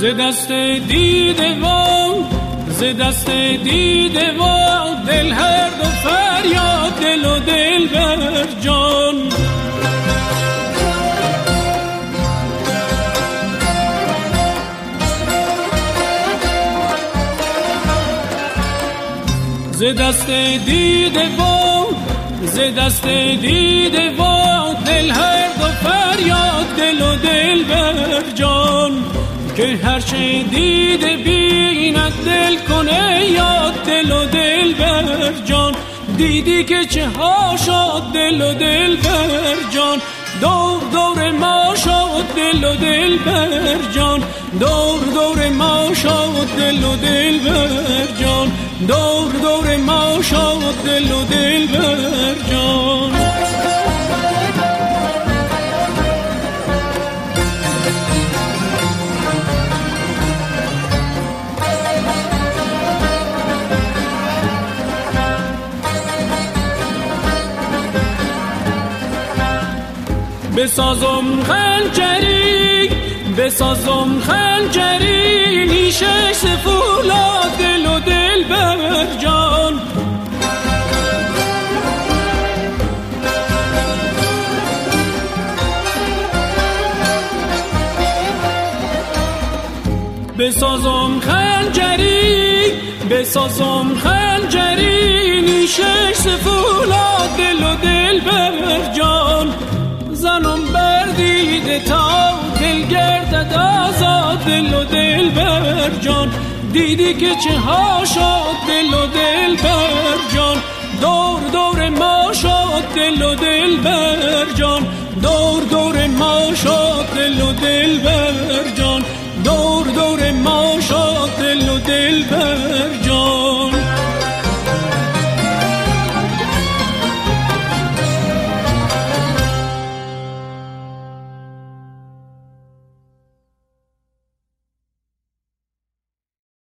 دست دیده و دل هر دو فریاد دل و دل بر جان. ز دست دیده و دل هر دو فریاد دل و دل بر جان. که هر چه دیده بیند دل کنه یاد دل و دل بر جان. دیدی که چه ها شد دل و دل بر جان. دور دور ما شد دل و دل بر جان. دور دور ما شد دل و دل بر جان. دور دور ما شد دل و دل بر جان. بسازم خنجری نیشش فولاد دل و دل بر جان. بسازم خنجری نیشش فولاد دل و دل بر جان. زنم بر دیده تا دل گردد آزاد دل و دل بر جان. دیدی که چه ها شد دل و دل بر جان. دور دور ما شد دل و دل بر جان. دور دور ما شد دل و دل بر جان. دور دور ما شد دل و دل بر جان.